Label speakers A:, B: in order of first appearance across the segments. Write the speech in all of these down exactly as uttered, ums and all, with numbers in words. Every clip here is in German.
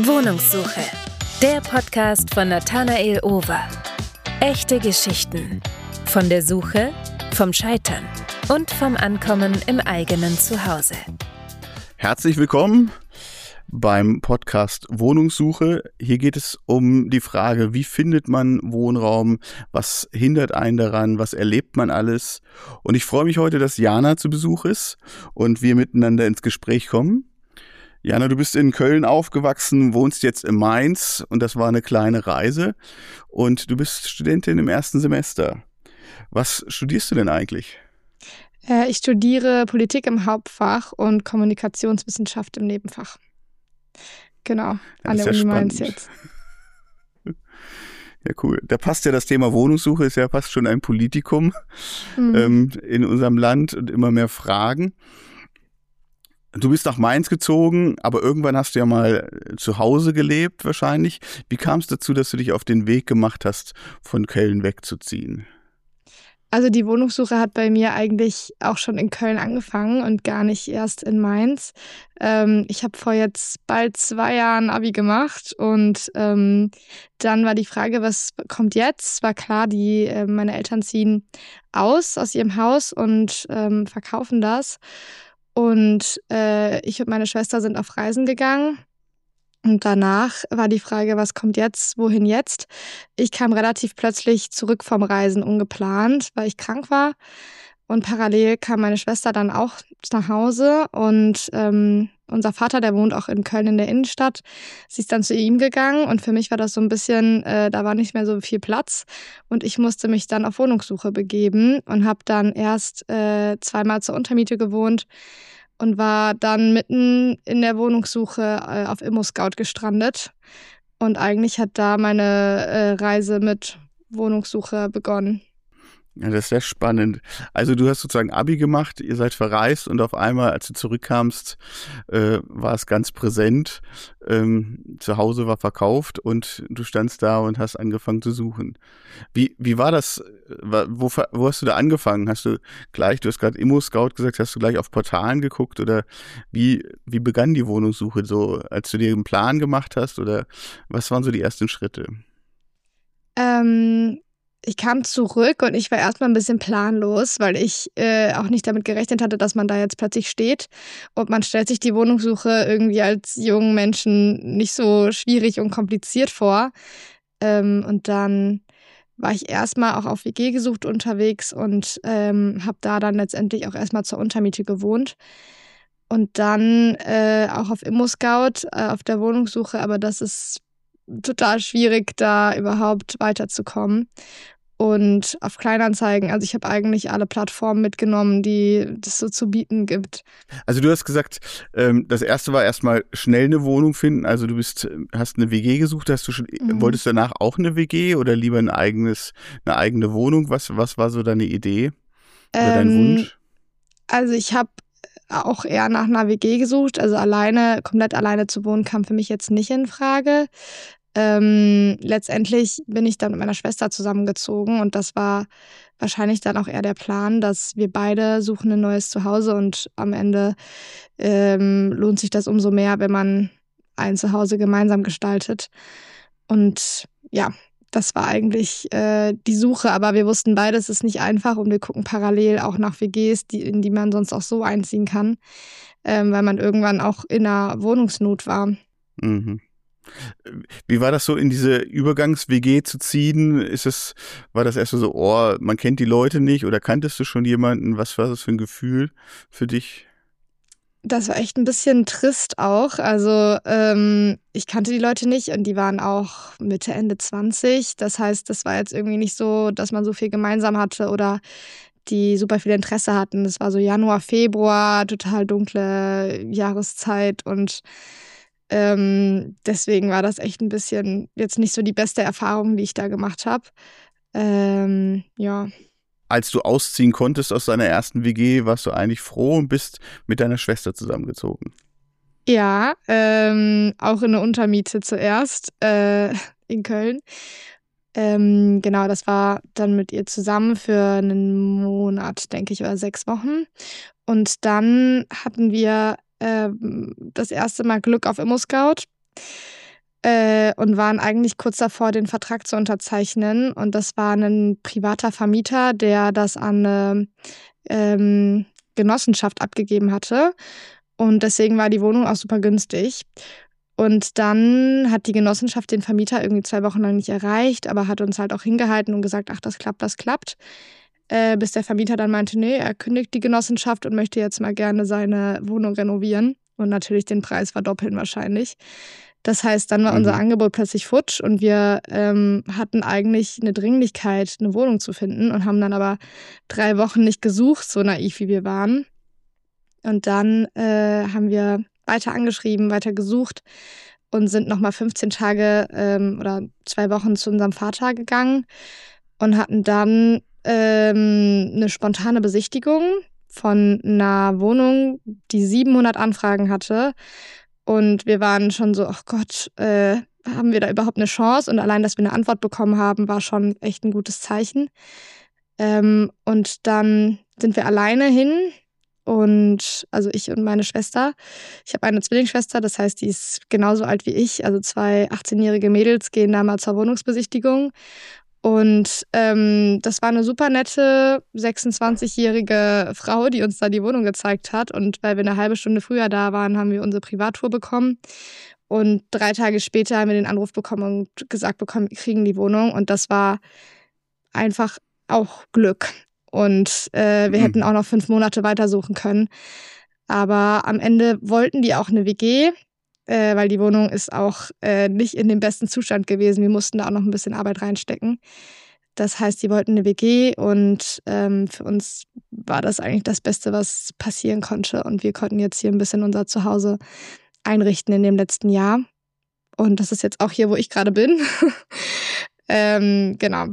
A: Wohnungssuche, der Podcast von Nathanael Over. Echte Geschichten von der Suche, vom Scheitern und vom Ankommen im eigenen Zuhause.
B: Herzlich willkommen beim Podcast Wohnungssuche. Hier geht es um die Frage, wie findet man Wohnraum, was hindert einen daran, was erlebt man alles. Und ich freue mich heute, dass Jana zu Besuch ist und wir miteinander ins Gespräch kommen. Jana, du bist in Köln aufgewachsen, wohnst jetzt in Mainz und das war eine kleine Reise und du bist Studentin im ersten Semester. Was studierst du denn eigentlich?
C: Äh, ich studiere Politik im Hauptfach und Kommunikationswissenschaft im Nebenfach. Genau, an der Uni Mainz jetzt.
B: Ja, cool. Da passt ja das Thema Wohnungssuche, ist ja fast schon ein Politikum mhm. ähm, in unserem Land und immer mehr Fragen. Du bist nach Mainz gezogen, aber irgendwann hast du ja mal zu Hause gelebt wahrscheinlich. Wie kam es dazu, dass du dich auf den Weg gemacht hast, von Köln wegzuziehen?
C: Also die Wohnungssuche hat bei mir eigentlich auch schon in Köln angefangen und gar nicht erst in Mainz. Ähm, ich habe vor jetzt bald zwei Jahren Abi gemacht und ähm, dann war die Frage, was kommt jetzt? War klar, die äh, meine Eltern ziehen aus aus ihrem Haus und ähm, verkaufen das. Und äh, ich und meine Schwester sind auf Reisen gegangen. Und danach war die Frage, was kommt jetzt, wohin jetzt? Ich kam relativ plötzlich zurück vom Reisen, ungeplant, weil ich krank war. Und parallel kam meine Schwester dann auch nach Hause. Und ähm, unser Vater, der wohnt auch in Köln in der Innenstadt, sie ist dann zu ihm gegangen. Und für mich war das so ein bisschen, äh, da war nicht mehr so viel Platz. Und ich musste mich dann auf Wohnungssuche begeben und habe dann erst äh, zweimal zur Untermiete gewohnt. Und war dann mitten in der Wohnungssuche äh, auf ImmoScout gestrandet. Und eigentlich hat da meine äh, Reise mit Wohnungssuche begonnen.
B: Ja, das ist sehr spannend. Also du hast sozusagen Abi gemacht, ihr seid verreist und auf einmal, als du zurückkamst, äh, war es ganz präsent. Ähm, zu Hause war verkauft und du standst da und hast angefangen zu suchen. Wie wie war das? Wo, wo hast du da angefangen? Hast du gleich, du hast gerade ImmoScout gesagt, hast du gleich auf Portalen geguckt oder wie wie begann die Wohnungssuche so, als du dir einen Plan gemacht hast oder was waren so die ersten Schritte?
C: Ähm Ich kam zurück und ich war erstmal ein bisschen planlos, weil ich äh, auch nicht damit gerechnet hatte, dass man da jetzt plötzlich steht. Und man stellt sich die Wohnungssuche irgendwie als jungen Menschen nicht so schwierig und kompliziert vor. Ähm, und dann war ich erstmal auch auf W G gesucht unterwegs und ähm, habe da dann letztendlich auch erstmal zur Untermiete gewohnt. Und dann äh, auch auf ImmoScout, äh, auf der Wohnungssuche, aber das ist total schwierig, da überhaupt weiterzukommen. Und auf Kleinanzeigen, also ich habe eigentlich alle Plattformen mitgenommen, die das so zu bieten gibt.
B: Also du hast gesagt, ähm, das erste war erstmal schnell eine Wohnung finden. Also du bist, hast eine W G gesucht, hast du schon, mhm. wolltest du danach auch eine W G oder lieber ein eigenes, eine eigene Wohnung? Was, was war so deine Idee oder ähm, dein Wunsch?
C: Also ich habe auch eher nach einer W G gesucht. Also alleine, komplett alleine zu wohnen, kam für mich jetzt nicht in Frage. Ähm, letztendlich bin ich dann mit meiner Schwester zusammengezogen und das war wahrscheinlich dann auch eher der Plan, dass wir beide suchen ein neues Zuhause und am Ende ähm, lohnt sich das umso mehr, wenn man ein Zuhause gemeinsam gestaltet. Und ja, das war eigentlich äh, die Suche, aber wir wussten beide, es ist nicht einfach und wir gucken parallel auch nach W Gs, die, in die man sonst auch so einziehen kann, ähm, weil man irgendwann auch in einer Wohnungsnot war.
B: Mhm. Wie war das so, in diese Übergangs-W G zu ziehen? Ist es, war das erst so, oh, man kennt die Leute nicht oder kanntest du schon jemanden? Was war das für ein Gefühl für dich?
C: Das war echt ein bisschen trist auch. Also ähm, ich kannte die Leute nicht und die waren auch Mitte, Ende zwanzig. Das heißt, das war jetzt irgendwie nicht so, dass man so viel gemeinsam hatte oder die super viel Interesse hatten. Das war so Januar, Februar, total dunkle Jahreszeit und Ähm, deswegen war das echt ein bisschen jetzt nicht so die beste Erfahrung, die ich da gemacht habe. Ähm, ja.
B: Als du ausziehen konntest aus deiner ersten W G, warst du eigentlich froh und bist mit deiner Schwester zusammengezogen?
C: Ja, ähm, auch in der Untermiete zuerst äh, in Köln. Ähm, genau, das war dann mit ihr zusammen für einen Monat, denke ich, oder sechs Wochen. Und dann hatten wir ähm, das erste Mal Glück auf ImmoScout. äh, und waren eigentlich kurz davor, den Vertrag zu unterzeichnen. Und das war ein privater Vermieter, der das an eine ähm, Genossenschaft abgegeben hatte. Und deswegen war die Wohnung auch super günstig. Und dann hat die Genossenschaft den Vermieter irgendwie zwei Wochen lang nicht erreicht, aber hat uns halt auch hingehalten und gesagt, ach, das klappt, das klappt. Äh, bis der Vermieter dann meinte, nee, er kündigt die Genossenschaft und möchte jetzt mal gerne seine Wohnung renovieren und natürlich den Preis verdoppeln wahrscheinlich. Das heißt, dann war mhm. unser Angebot plötzlich futsch und wir ähm, hatten eigentlich eine Dringlichkeit, eine Wohnung zu finden und haben dann aber drei Wochen nicht gesucht, so naiv wie wir waren. Und dann äh, haben wir weiter angeschrieben, weiter gesucht und sind nochmal fünfzehn Tage ähm, oder zwei Wochen zu unserem Vater gegangen und hatten dann ähm, eine spontane Besichtigung von einer Wohnung, die siebenhundert Anfragen hatte. Und wir waren schon so, ach Gott, äh, haben wir da überhaupt eine Chance? Und allein, dass wir eine Antwort bekommen haben, war schon echt ein gutes Zeichen. Ähm, und dann sind wir alleine hin. Und also ich und meine Schwester. Ich habe eine Zwillingsschwester, das heißt, die ist genauso alt wie ich. Also zwei achtzehnjährige Mädels gehen da mal zur Wohnungsbesichtigung. Und ähm, das war eine super nette sechsundzwanzigjährige Frau, die uns da die Wohnung gezeigt hat. Und weil wir eine halbe Stunde früher da waren, haben wir unsere Privattour bekommen. Und drei Tage später haben wir den Anruf bekommen und gesagt bekommen, wir kriegen die Wohnung. Und das war einfach auch Glück. Und äh, wir mhm. hätten auch noch fünf Monate weitersuchen können. Aber am Ende wollten die auch eine W G, äh, weil die Wohnung ist auch äh, nicht in dem besten Zustand gewesen. Wir mussten da auch noch ein bisschen Arbeit reinstecken. Das heißt, die wollten eine W G und ähm, für uns war das eigentlich das Beste, was passieren konnte. Und wir konnten jetzt hier ein bisschen unser Zuhause einrichten in dem letzten Jahr. Und das ist jetzt auch hier, wo ich gerade bin. ähm, genau.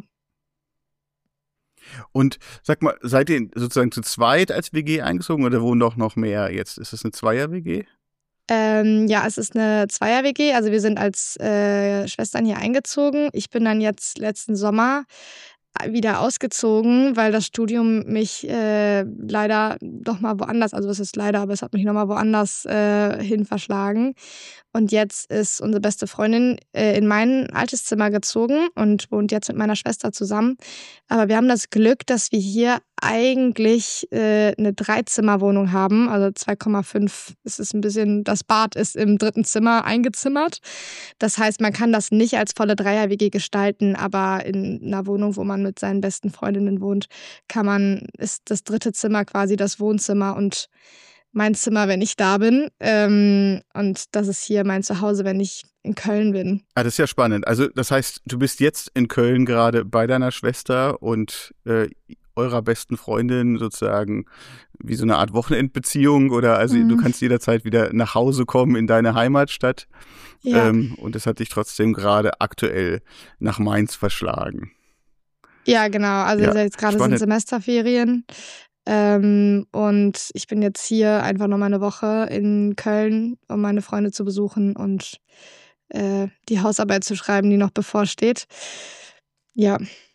B: Und sag mal, seid ihr sozusagen zu zweit als W G eingezogen oder wohnen doch noch mehr jetzt? Ist es eine Zweier-W G?
C: Ähm, ja, es ist eine Zweier-W G. Also wir sind als äh, Schwestern hier eingezogen. Ich bin dann jetzt letzten Sommer wieder ausgezogen, weil das Studium mich äh, leider doch mal woanders, also es ist leider, aber es hat mich nochmal woanders äh, hin verschlagen. Und jetzt ist unsere beste Freundin äh, in mein altes Zimmer gezogen und wohnt jetzt mit meiner Schwester zusammen. Aber wir haben das Glück, dass wir hier eigentlich äh, eine Dreizimmerwohnung haben, also zwei Komma fünf. Es ist ein bisschen, das Bad ist im dritten Zimmer eingezimmert. Das heißt, man kann das nicht als volle Dreier-W G gestalten, aber in einer Wohnung, wo man mit seinen besten Freundinnen wohnt, kann man, ist das dritte Zimmer quasi das Wohnzimmer und mein Zimmer, wenn ich da bin. Ähm, und das ist hier mein Zuhause, wenn ich in Köln bin.
B: Ah, das ist ja spannend. Also das heißt, du bist jetzt in Köln gerade bei deiner Schwester und äh, eurer besten Freundin sozusagen wie so eine Art Wochenendbeziehung oder also mhm. du kannst jederzeit wieder nach Hause kommen in deine Heimatstadt. Ja. Ähm, und das hat dich trotzdem gerade aktuell nach Mainz verschlagen.
C: Ja, genau. Also ja, jetzt gerade sind Semesterferien. Ähm, und ich bin jetzt hier einfach noch mal eine Woche in Köln, um meine Freunde zu besuchen und äh, die Hausarbeit zu schreiben, die noch bevorsteht. Ja.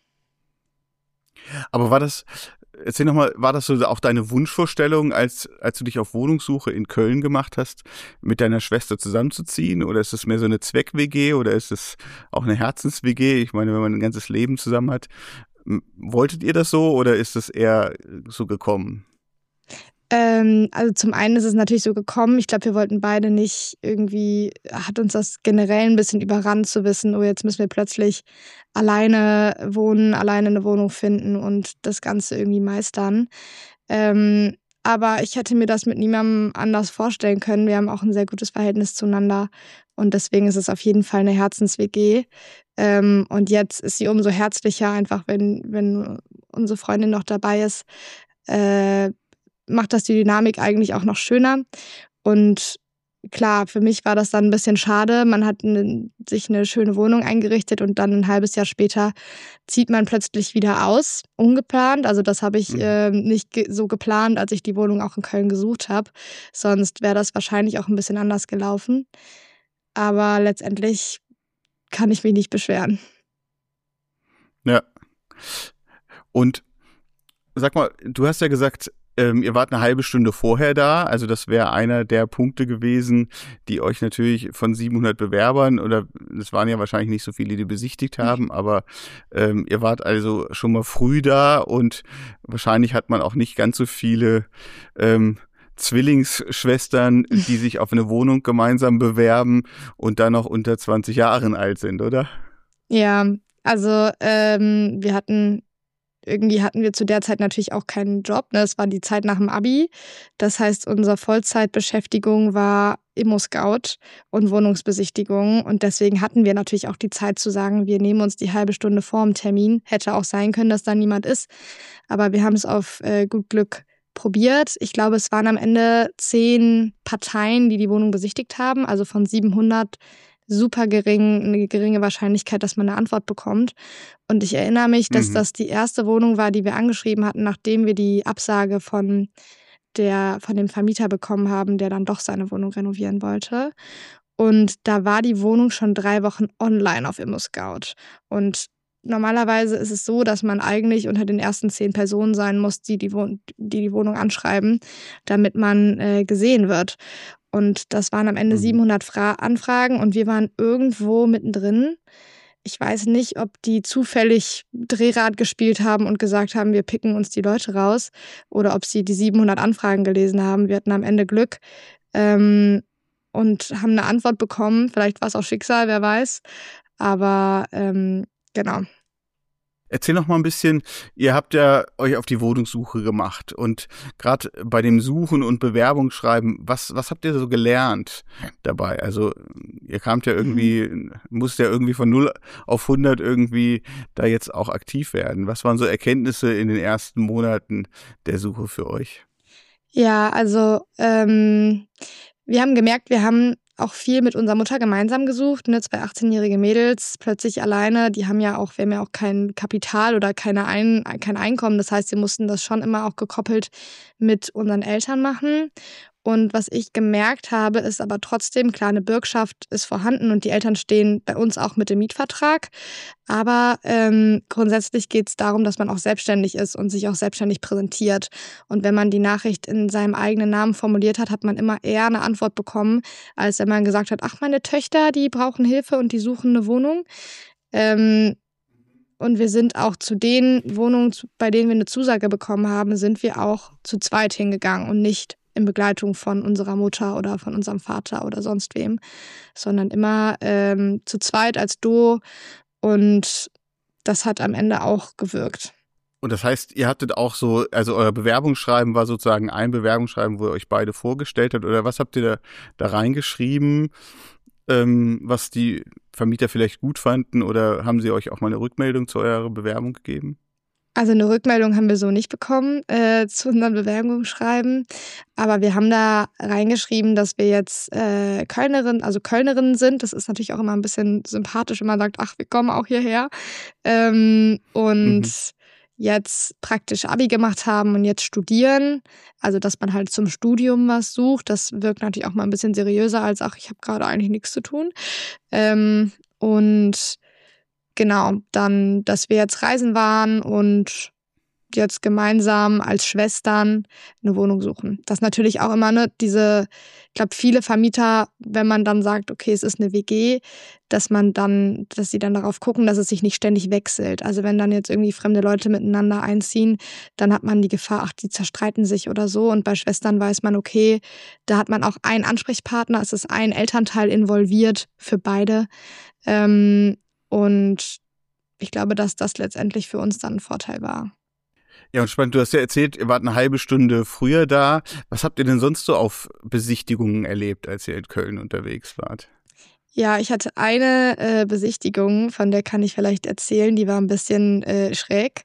B: Aber war das, erzähl nochmal, war das so auch deine Wunschvorstellung, als, als du dich auf Wohnungssuche in Köln gemacht hast, mit deiner Schwester zusammenzuziehen? Oder ist es mehr so eine Zweck-W G oder ist es auch eine Herzens-W G? Ich meine, wenn man ein ganzes Leben zusammen hat, wolltet ihr das so oder ist es eher so gekommen?
C: Ähm, also zum einen ist es natürlich so gekommen. Ich glaube, wir wollten beide nicht irgendwie, hat uns das generell ein bisschen überrannt zu wissen, oh, jetzt müssen wir plötzlich alleine wohnen, alleine eine Wohnung finden und das Ganze irgendwie meistern. Ähm, aber ich hätte mir das mit niemandem anders vorstellen können. Wir haben auch ein sehr gutes Verhältnis zueinander und deswegen ist es auf jeden Fall eine Herzens-W G. Ähm, und jetzt ist sie umso herzlicher, einfach wenn, wenn unsere Freundin noch dabei ist, äh, macht das die Dynamik eigentlich auch noch schöner. Und klar, für mich war das dann ein bisschen schade. Man hat eine, sich eine schöne Wohnung eingerichtet und dann ein halbes Jahr später zieht man plötzlich wieder aus, ungeplant. Also das habe ich mhm. äh, nicht ge- so geplant, als ich die Wohnung auch in Köln gesucht habe. Sonst wäre das wahrscheinlich auch ein bisschen anders gelaufen. Aber letztendlich kann ich mich nicht beschweren.
B: Ja. Und sag mal, du hast ja gesagt, Ähm, ihr wart eine halbe Stunde vorher da, also das wäre einer der Punkte gewesen, die euch natürlich von siebenhundert Bewerbern, oder es waren ja wahrscheinlich nicht so viele, die besichtigt haben, aber ähm, ihr wart also schon mal früh da und wahrscheinlich hat man auch nicht ganz so viele ähm, Zwillingsschwestern, die sich auf eine Wohnung gemeinsam bewerben und dann noch unter zwanzig Jahren alt sind, oder?
C: Ja, also ähm, wir hatten, irgendwie hatten wir zu der Zeit natürlich auch keinen Job. Ne? Es war die Zeit nach dem Abi. Das heißt, unsere Vollzeitbeschäftigung war Immo-Scout und Wohnungsbesichtigung. Und deswegen hatten wir natürlich auch die Zeit zu sagen, wir nehmen uns die halbe Stunde vor dem Termin. Hätte auch sein können, dass da niemand ist. Aber wir haben es auf äh, gut Glück probiert. Ich glaube, es waren am Ende zehn Parteien, die die Wohnung besichtigt haben. Also von siebenhundert super gering, eine geringe Wahrscheinlichkeit, dass man eine Antwort bekommt. Und ich erinnere mich, dass
B: Mhm.
C: das die erste Wohnung war, die wir angeschrieben hatten, nachdem wir die Absage von der, von dem Vermieter bekommen haben, der dann doch seine Wohnung renovieren wollte. Und da war die Wohnung schon drei Wochen online auf Immo-Scout. Und normalerweise ist es so, dass man eigentlich unter den ersten zehn Personen sein muss, die die, Wohn- die, die Wohnung anschreiben, damit man äh, gesehen wird. Und das waren am Ende
B: Mhm.
C: siebenhundert Fra- Anfragen und wir waren irgendwo mittendrin. Ich weiß nicht, ob die zufällig Drehrad gespielt haben und gesagt haben, wir picken uns die Leute raus, oder ob sie die siebenhundert Anfragen gelesen haben. Wir hatten am Ende Glück ähm, und haben eine Antwort bekommen. Vielleicht war es auch Schicksal, wer weiß. Aber ähm, genau.
B: Erzähl noch mal ein bisschen, ihr habt ja euch auf die Wohnungssuche gemacht und gerade bei dem Suchen und Bewerbungsschreiben, was, was habt ihr so gelernt dabei? Also ihr kamt ja irgendwie, musst ja irgendwie von null auf hundert irgendwie da jetzt auch aktiv werden. Was waren so Erkenntnisse in den ersten Monaten der Suche für euch?
C: Ja, also ähm, wir haben gemerkt, wir haben auch viel mit unserer Mutter gemeinsam gesucht, ne? Zwei achtzehnjährige Mädels plötzlich alleine, die haben ja auch, wir haben ja auch kein Kapital oder keine Ein kein Einkommen. Das heißt, wir mussten das schon immer auch gekoppelt mit unseren Eltern machen. Und was ich gemerkt habe, ist aber trotzdem, klar, eine Bürgschaft ist vorhanden und die Eltern stehen bei uns auch mit dem Mietvertrag. Aber ähm, grundsätzlich geht es darum, dass man auch selbstständig ist und sich auch selbstständig präsentiert. Und wenn man die Nachricht in seinem eigenen Namen formuliert hat, hat man immer eher eine Antwort bekommen, als wenn man gesagt hat, ach, meine Töchter, die brauchen Hilfe und die suchen eine Wohnung. Ähm, und wir sind auch zu den Wohnungen, bei denen wir eine Zusage bekommen haben, sind wir auch zu zweit hingegangen und nicht in Begleitung von unserer Mutter oder von unserem Vater oder sonst wem, sondern immer ähm, zu zweit als Duo. Und das hat am Ende auch gewirkt.
B: Und das heißt, ihr hattet auch so, also euer Bewerbungsschreiben war sozusagen ein Bewerbungsschreiben, wo ihr euch beide vorgestellt habt, oder was habt ihr da, da reingeschrieben, ähm, was die Vermieter vielleicht gut fanden, oder haben sie euch auch mal eine Rückmeldung zu eurer Bewerbung gegeben?
C: Also eine Rückmeldung haben wir so nicht bekommen äh, zu unserem Bewerbungsschreiben, aber wir haben da reingeschrieben, dass wir jetzt äh, Kölnerin, also Kölnerinnen sind. Das ist natürlich auch immer ein bisschen sympathisch, wenn man sagt, ach, wir kommen auch hierher. Ähm, und
B: Mhm.
C: jetzt praktisch Abi gemacht haben und jetzt studieren. Also dass man halt zum Studium was sucht. Das wirkt natürlich auch mal ein bisschen seriöser als, ach, ich habe gerade eigentlich nichts zu tun. Ähm, und Genau, dann, dass wir jetzt reisen waren und jetzt gemeinsam als Schwestern eine Wohnung suchen. Das ist natürlich auch immer, ne, diese, ich glaube, viele Vermieter, wenn man dann sagt, okay, es ist eine W G, dass man dann, dass sie dann darauf gucken, dass es sich nicht ständig wechselt. Also wenn dann jetzt irgendwie fremde Leute miteinander einziehen, dann hat man die Gefahr, ach, die zerstreiten sich oder so. Und bei Schwestern weiß man, okay, da hat man auch einen Ansprechpartner, es ist ein Elternteil involviert für beide. Ähm, Und ich glaube, dass das letztendlich für uns dann ein Vorteil war.
B: Ja, und spannend, du hast ja erzählt, ihr wart eine halbe Stunde früher da. Was habt ihr denn sonst so auf Besichtigungen erlebt, als ihr in Köln unterwegs wart?
C: Ja, ich hatte eine äh, Besichtigung, von der kann ich vielleicht erzählen, die war ein bisschen äh, schräg.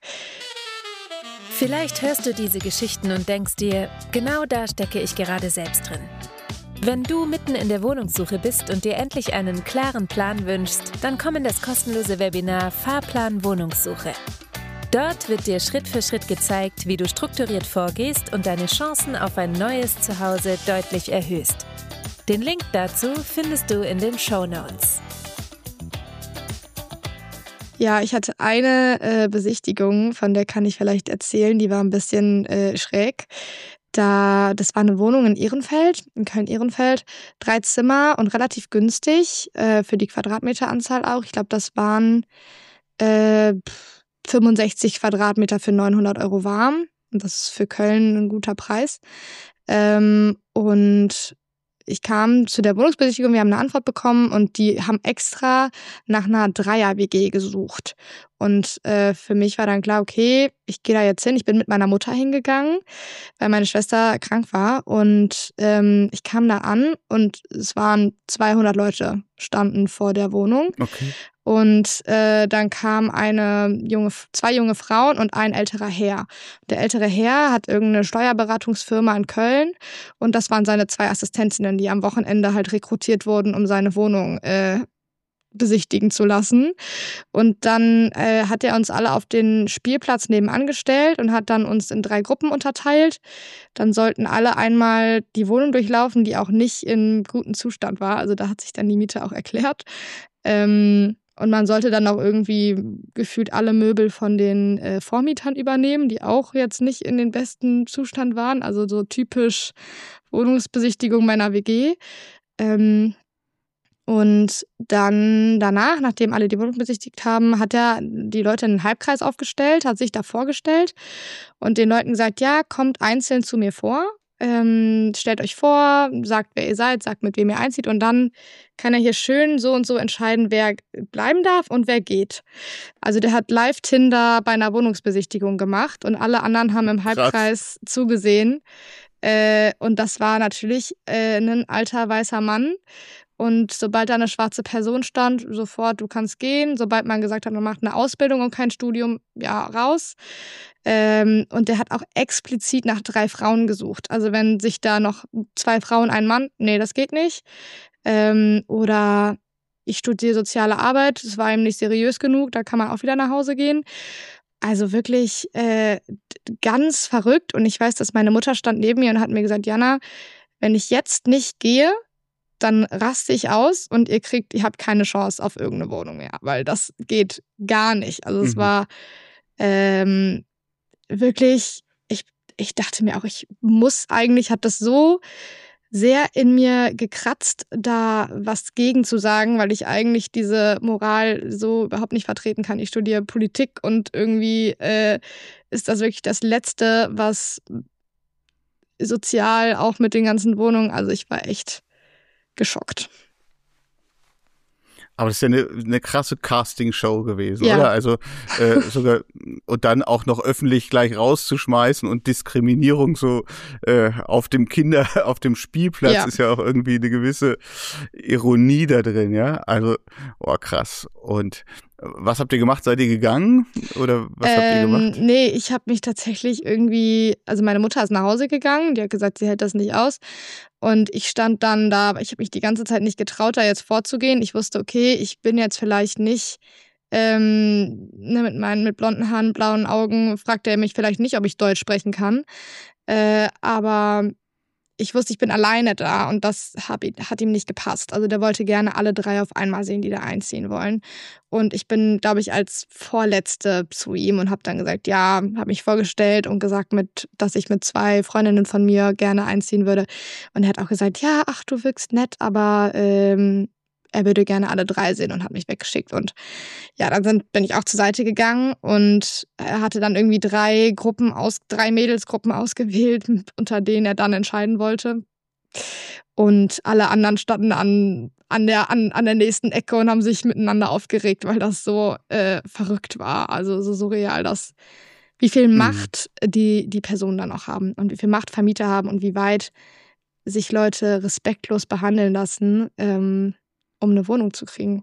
A: Vielleicht hörst du diese Geschichten und denkst dir, genau da stecke ich gerade selbst drin. Wenn du mitten in der Wohnungssuche bist und dir endlich einen klaren Plan wünschst, dann komm in das kostenlose Webinar Fahrplan Wohnungssuche. Dort wird dir Schritt für Schritt gezeigt, wie du strukturiert vorgehst und deine Chancen auf ein neues Zuhause deutlich erhöhst. Den Link dazu findest du in den Shownotes.
C: Ja, ich hatte eine äh, Besichtigung, von der kann ich vielleicht erzählen, die war ein bisschen äh, schräg. Da, das war eine Wohnung in Ehrenfeld, in Köln-Ehrenfeld, drei Zimmer und relativ günstig äh, für die Quadratmeteranzahl auch. Ich glaube, das waren äh, fünfundsechzig Quadratmeter für neunhundert Euro warm. Und das ist für Köln ein guter Preis. Ähm, und ich kam zu der Wohnungsbesichtigung, wir haben eine Antwort bekommen und die haben extra nach einer Dreier-W G gesucht. Und äh, für mich war dann klar, okay, ich gehe da jetzt hin. Ich bin mit meiner Mutter hingegangen, weil meine Schwester krank war. Und ähm, ich kam da an und es waren zweihundert Leute standen vor der Wohnung.
B: Okay.
C: Und äh, dann kam eine junge, zwei junge Frauen und ein älterer Herr. Der ältere Herr hat irgendeine Steuerberatungsfirma in Köln und das waren seine zwei Assistenzinnen, die am Wochenende halt rekrutiert wurden, um seine Wohnung äh, besichtigen zu lassen. Und dann äh, hat er uns alle auf den Spielplatz nebenan gestellt und hat dann uns in drei Gruppen unterteilt. Dann sollten alle einmal die Wohnung durchlaufen, die auch nicht in gutem Zustand war. Also da hat sich dann die Miete auch erklärt. Ähm, Und man sollte dann auch irgendwie gefühlt alle Möbel von den äh, Vormietern übernehmen, die auch jetzt nicht in den besten Zustand waren. Also so typisch Wohnungsbesichtigung meiner W G. Ähm, und dann danach, nachdem alle die Wohnung besichtigt haben, hat er die Leute in einen Halbkreis aufgestellt, hat sich da vorgestellt und den Leuten gesagt, ja, kommt einzeln zu mir vor. Ähm, stellt euch vor, sagt, wer ihr seid, sagt, mit wem ihr einzieht und dann kann er hier schön so und so entscheiden, wer bleiben darf und wer geht. Also der hat Live-Tinder bei einer Wohnungsbesichtigung gemacht und alle anderen haben im Halbkreis Krass. zugesehen. Äh, und das war natürlich äh, ein alter weißer Mann. Und sobald da eine schwarze Person stand, sofort, du kannst gehen. Sobald man gesagt hat, man macht eine Ausbildung und kein Studium, ja, raus. Ähm, und der hat auch explizit nach drei Frauen gesucht. Also wenn sich da noch zwei Frauen, ein Mann, nee, das geht nicht. Ähm, oder ich studiere soziale Arbeit, das war ihm nicht seriös genug, da kann man auch wieder nach Hause gehen. Also wirklich äh, ganz verrückt. Und ich weiß, dass meine Mutter stand neben mir und hat mir gesagt, Jana, wenn ich jetzt nicht gehe, dann raste ich aus und ihr kriegt, ihr habt keine Chance auf irgendeine Wohnung mehr, weil das geht gar nicht. Also es mhm. war ähm, wirklich, ich, ich dachte mir auch, ich muss eigentlich, hat das so sehr in mir gekratzt, da was gegen zu sagen, weil ich eigentlich diese Moral so überhaupt nicht vertreten kann. Ich studiere Politik und irgendwie äh, ist das wirklich das Letzte, was sozial auch mit den ganzen Wohnungen, also ich war echt geschockt.
B: Aber das ist ja eine, eine krasse Casting-Show gewesen,
C: ja.
B: oder? Also äh, sogar und dann auch noch öffentlich gleich rauszuschmeißen und Diskriminierung so äh, auf dem Kinder, auf dem Spielplatz ja. ist ja auch irgendwie eine gewisse Ironie da drin, ja? Also, oh krass. Und was habt ihr gemacht? Seid ihr gegangen oder was ähm, habt ihr gemacht?
C: Nee, ich habe mich tatsächlich irgendwie, also meine Mutter ist nach Hause gegangen, die hat gesagt, sie hält das nicht aus. Und ich stand dann da, ich habe mich die ganze Zeit nicht getraut, da jetzt vorzugehen. Ich wusste, okay, ich bin jetzt vielleicht nicht ähm, ne, mit meinen mit blonden Haaren, blauen Augen, fragte er mich vielleicht nicht, ob ich Deutsch sprechen kann. Äh, aber ich wusste, ich bin alleine da und das hab, hat ihm nicht gepasst. Also der wollte gerne alle drei auf einmal sehen, die da einziehen wollen. Und ich bin, glaube ich, als Vorletzte zu ihm und habe dann gesagt, ja, habe mich vorgestellt und gesagt, mit, dass ich mit zwei Freundinnen von mir gerne einziehen würde. Und er hat auch gesagt, ja, ach, du wirkst nett, aber ähm, er würde gerne alle drei sehen und hat mich weggeschickt. Und ja, dann sind, bin ich auch zur Seite gegangen und er hatte dann irgendwie drei Gruppen aus, drei Mädelsgruppen ausgewählt, unter denen er dann entscheiden wollte. Und alle anderen standen an, an, der, an, an der nächsten Ecke und haben sich miteinander aufgeregt, weil das so äh, verrückt war. Also so surreal, dass wie viel Macht mhm. die, die Personen dann auch haben und wie viel Macht Vermieter haben und wie weit sich Leute respektlos behandeln lassen, ähm, um eine Wohnung zu kriegen.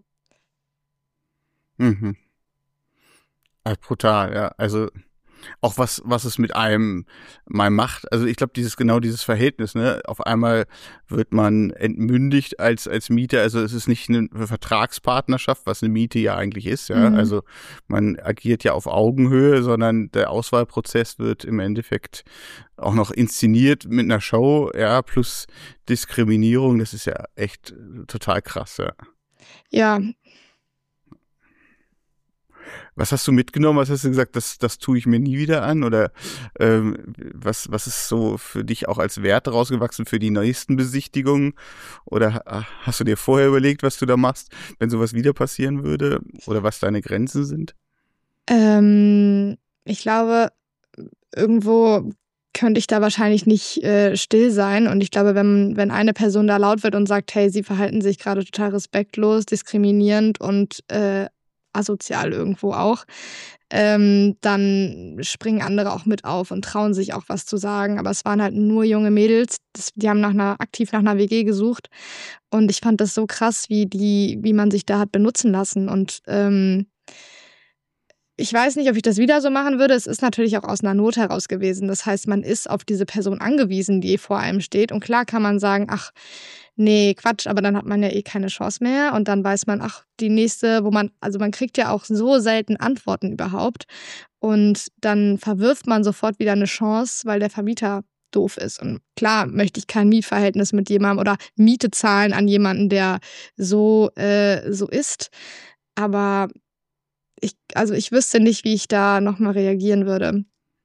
B: Mhm. Also brutal, ja. Also auch was, was es mit einem mal macht. Also ich glaube, dieses genau dieses Verhältnis, ne? Auf einmal wird man entmündigt als als Mieter. Also es ist nicht eine Vertragspartnerschaft, was eine Miete ja eigentlich ist, ja. Mhm. Also man agiert ja auf Augenhöhe, sondern der Auswahlprozess wird im Endeffekt auch noch inszeniert mit einer Show, ja, plus Diskriminierung. Das ist ja echt total krass, ja.
C: Ja.
B: Was hast du mitgenommen? Was hast du gesagt, das, das tue ich mir nie wieder an? Oder ähm, was, was ist so für dich auch als Wert rausgewachsen für die nächsten Besichtigungen? Oder hast du dir vorher überlegt, was du da machst, wenn sowas wieder passieren würde? Oder was deine Grenzen sind?
C: Ähm, ich glaube, irgendwo könnte ich da wahrscheinlich nicht äh, still sein. Und ich glaube, wenn, wenn eine Person da laut wird und sagt, hey, sie verhalten sich gerade total respektlos, diskriminierend und äh, asozial irgendwo auch, ähm, dann springen andere auch mit auf und trauen sich auch was zu sagen. Aber es waren halt nur junge Mädels, das, die haben nach einer, aktiv nach einer W G gesucht. Und ich fand das so krass, wie die, wie man sich da hat benutzen lassen. Und ähm, ich weiß nicht, ob ich das wieder so machen würde. Es ist natürlich auch aus einer Not heraus gewesen. Das heißt, man ist auf diese Person angewiesen, die vor einem steht. Und klar kann man sagen, ach, nee, Quatsch, aber dann hat man ja eh keine Chance mehr. Und dann weiß man, ach, die nächste, wo man, also man kriegt ja auch so selten Antworten überhaupt. Und dann verwirft man sofort wieder eine Chance, weil der Vermieter doof ist. Und klar möchte ich kein Mietverhältnis mit jemandem oder Miete zahlen an jemanden, der so, äh, so ist. Aber ich, also ich wüsste nicht, wie ich da nochmal reagieren würde.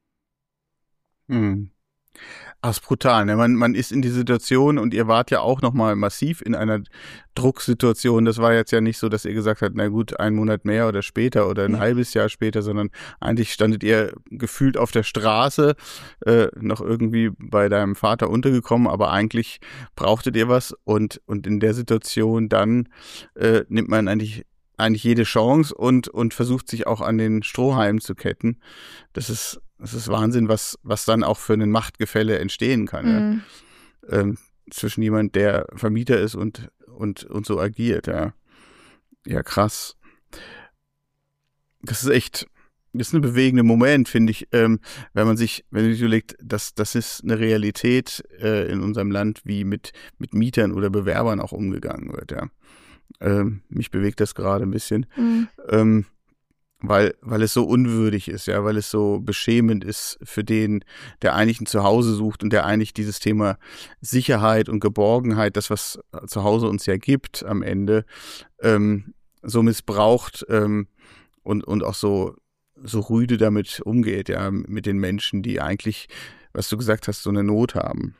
B: Hm. Ach, ist brutal, ne? Man, man ist in die Situation und ihr wart ja auch nochmal massiv in einer Drucksituation. Das war jetzt ja nicht so, dass ihr gesagt habt, na gut, einen Monat mehr oder später oder ein
C: Ja.
B: halbes Jahr später, sondern eigentlich standet ihr gefühlt auf der Straße, äh, noch irgendwie bei deinem Vater untergekommen, aber eigentlich brauchtet ihr was und, und in der Situation dann äh, nimmt man eigentlich eigentlich jede Chance und, und versucht sich auch an den Strohhalm zu ketten. Das ist, das ist Wahnsinn, was, was dann auch für ein Machtgefälle entstehen kann.
C: Mhm.
B: Ja. Ähm, zwischen jemand, der Vermieter ist und, und, und so agiert. Ja, ja, krass. Das ist echt, das ist ein bewegender Moment, finde ich, ähm, wenn man sich, wenn man sich überlegt, dass das ist eine Realität äh, in unserem Land, wie mit, mit Mietern oder Bewerbern auch umgegangen wird, ja. Ähm, mich bewegt das gerade ein bisschen,
C: Mhm.
B: ähm, weil, weil es so unwürdig ist, ja, weil es so beschämend ist für den, der eigentlich ein Zuhause sucht und der eigentlich dieses Thema Sicherheit und Geborgenheit, das, was zu Hause uns ja gibt am Ende, ähm, so missbraucht ähm, und, und auch so, so rüde damit umgeht, ja, mit den Menschen, die eigentlich, was du gesagt hast, so eine Not haben.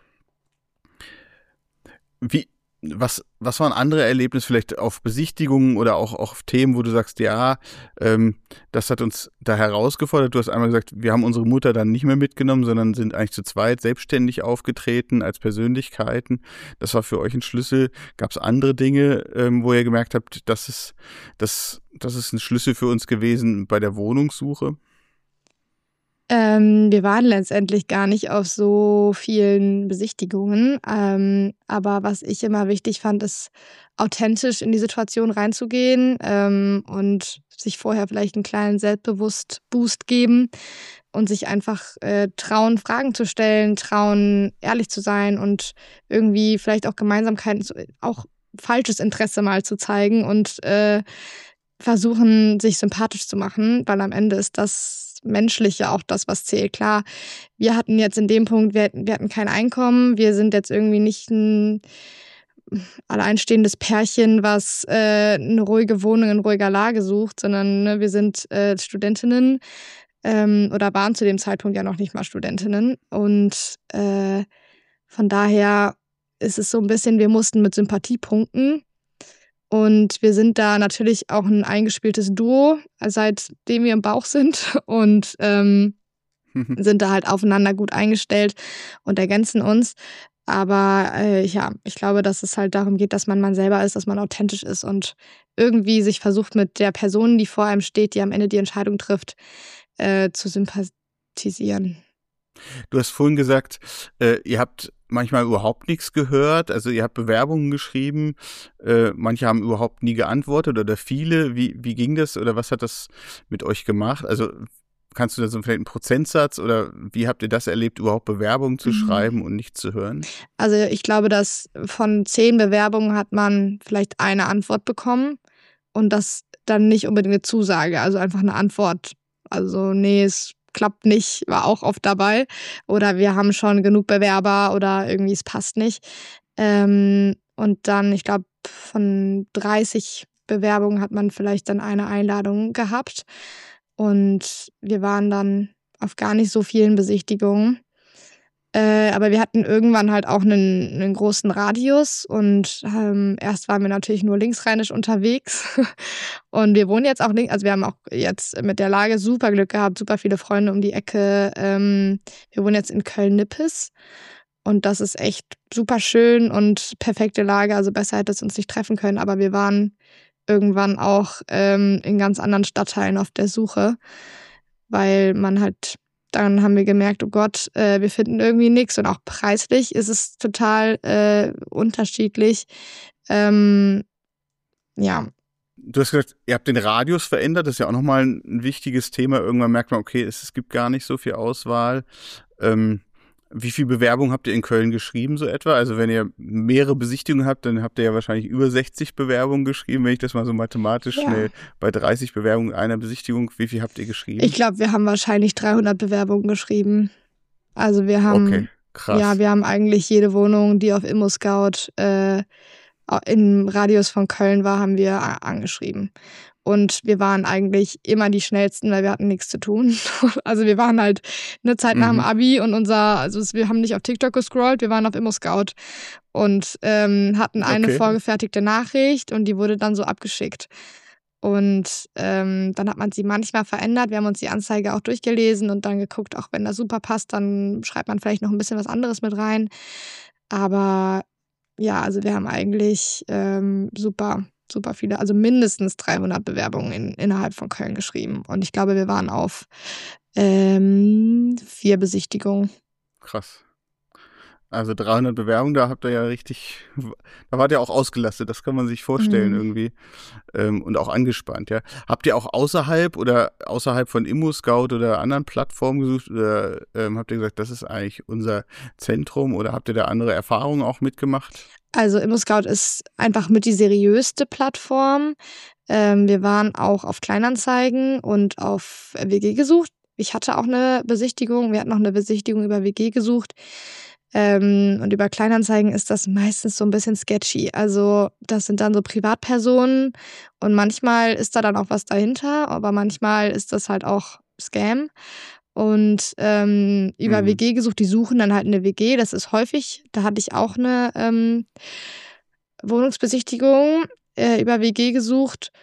B: Wie, Was, was waren andere Erlebnisse vielleicht auf Besichtigungen oder auch, auch auf Themen, wo du sagst, ja, ähm, das hat uns da herausgefordert. Du hast einmal gesagt, wir haben unsere Mutter dann nicht mehr mitgenommen, sondern sind eigentlich zu zweit selbstständig aufgetreten als Persönlichkeiten. Das war für euch ein Schlüssel. Gab es andere Dinge, ähm, wo ihr gemerkt habt, das ist, das, das ist ein Schlüssel für uns gewesen bei der Wohnungssuche?
C: Ähm, wir waren letztendlich gar nicht auf so vielen Besichtigungen. Ähm, aber was ich immer wichtig fand, ist, authentisch in die Situation reinzugehen ähm, und sich vorher vielleicht einen kleinen Selbstbewusst-Boost geben und sich einfach äh, trauen, Fragen zu stellen, trauen, ehrlich zu sein und irgendwie vielleicht auch Gemeinsamkeiten, zu, auch falsches Interesse mal zu zeigen und äh, versuchen, sich sympathisch zu machen, weil am Ende ist das Menschliche auch das, was zählt. Klar, wir hatten jetzt in dem Punkt, wir hatten, wir hatten kein Einkommen, wir sind jetzt irgendwie nicht ein alleinstehendes Pärchen, was äh, eine ruhige Wohnung in ruhiger Lage sucht, sondern ne, wir sind äh, Studentinnen ähm, oder waren zu dem Zeitpunkt ja noch nicht mal Studentinnen. Und äh, von daher ist es so ein bisschen, wir mussten mit Sympathie punkten. Und wir sind da natürlich auch ein eingespieltes Duo, seitdem wir im Bauch sind und ähm, sind da halt aufeinander gut eingestellt und ergänzen uns. Aber äh, ja, ich glaube, dass es halt darum geht, dass man man selber ist, dass man authentisch ist und irgendwie sich versucht, mit der Person, die vor einem steht, die am Ende die Entscheidung trifft, äh, zu sympathisieren.
B: Du hast vorhin gesagt, äh, ihr habt manchmal überhaupt nichts gehört, also ihr habt Bewerbungen geschrieben, äh, manche haben überhaupt nie geantwortet oder viele. Wie, wie ging das oder was hat das mit euch gemacht? Also kannst du da so vielleicht einen Prozentsatz oder wie habt ihr das erlebt, überhaupt Bewerbungen zu
C: Mhm.
B: schreiben und nichts zu hören?
C: Also ich glaube, dass von zehn Bewerbungen hat man vielleicht eine Antwort bekommen und das dann nicht unbedingt eine Zusage, also einfach eine Antwort. Also nee, es klappt nicht, war auch oft dabei. Oder wir haben schon genug Bewerber oder irgendwie es passt nicht. Ähm, und dann, ich glaube, von dreißig Bewerbungen hat man vielleicht dann eine Einladung gehabt. Und wir waren dann auf gar nicht so vielen Besichtigungen. Äh, aber wir hatten irgendwann halt auch einen, einen großen Radius und ähm, erst waren wir natürlich nur linksrheinisch unterwegs und wir wohnen jetzt auch links, also wir haben auch jetzt mit der Lage super Glück gehabt, super viele Freunde um die Ecke. Ähm, wir wohnen jetzt in Köln-Nippes und das ist echt super schön und perfekte Lage, also besser hätte es uns nicht treffen können, aber wir waren irgendwann auch ähm, in ganz anderen Stadtteilen auf der Suche, weil man halt dann haben wir gemerkt, oh Gott, äh, wir finden irgendwie nichts. Und auch preislich ist es total äh, unterschiedlich. Ähm, ja.
B: Du hast gesagt, ihr habt den Radius verändert. Das ist ja auch nochmal ein wichtiges Thema. Irgendwann merkt man, okay, es, es gibt gar nicht so viel Auswahl. Ähm, wie viel Bewerbung habt ihr in Köln geschrieben, so etwa? Also wenn ihr mehrere Besichtigungen habt, dann habt ihr ja wahrscheinlich über sechzig Bewerbungen geschrieben, wenn ich das mal so mathematisch
C: Ja.
B: schnell bei dreißig Bewerbungen einer Besichtigung. Wie viel habt ihr geschrieben?
C: Ich glaube, wir haben wahrscheinlich dreihundert Bewerbungen geschrieben. Also wir haben,
B: Okay, krass.
C: ja, wir haben eigentlich jede Wohnung, die auf ImmoScout äh, im Radius von Köln war, haben wir a- angeschrieben. Und wir waren eigentlich immer die Schnellsten, weil wir hatten nichts zu tun. Also wir waren halt eine Zeit nach dem
B: Mhm.
C: Abi und unser, also es- wir haben nicht auf TikTok gescrollt, wir waren auf ImmoScout und ähm, hatten eine
B: Okay.
C: vorgefertigte Nachricht und die wurde dann so abgeschickt. Und ähm, dann hat man sie manchmal verändert. Wir haben uns die Anzeige auch durchgelesen und dann geguckt, auch wenn das super passt, dann schreibt man vielleicht noch ein bisschen was anderes mit rein. Aber ja, also wir haben eigentlich ähm, super, super viele, also mindestens dreihundert Bewerbungen in, innerhalb von Köln geschrieben. Und ich glaube, wir waren auf ähm, vier Besichtigungen.
B: Krass. Also dreihundert Bewerbungen, da habt ihr ja richtig, da wart ihr auch ausgelastet, das kann man sich vorstellen
C: Mhm.
B: irgendwie. Ähm, und auch angespannt, ja. Habt ihr auch außerhalb oder außerhalb von ImmoScout oder anderen Plattformen gesucht oder ähm, habt ihr gesagt, das ist eigentlich unser Zentrum oder habt ihr da andere Erfahrungen auch mitgemacht?
C: Also ImmoScout ist einfach mit die seriöste Plattform. Ähm, wir waren auch auf Kleinanzeigen und auf W G gesucht. Ich hatte auch eine Besichtigung. Wir hatten noch eine Besichtigung über W G gesucht. Ähm, und über Kleinanzeigen ist das meistens so ein bisschen sketchy. Also das sind dann so Privatpersonen und manchmal ist da dann auch was dahinter, aber manchmal ist das halt auch Scam. Und ähm, über
B: Mhm.
C: W G gesucht, die suchen dann halt eine W G. Das ist häufig. Da hatte ich auch eine ähm, Wohnungsbesichtigung äh, über W G gesucht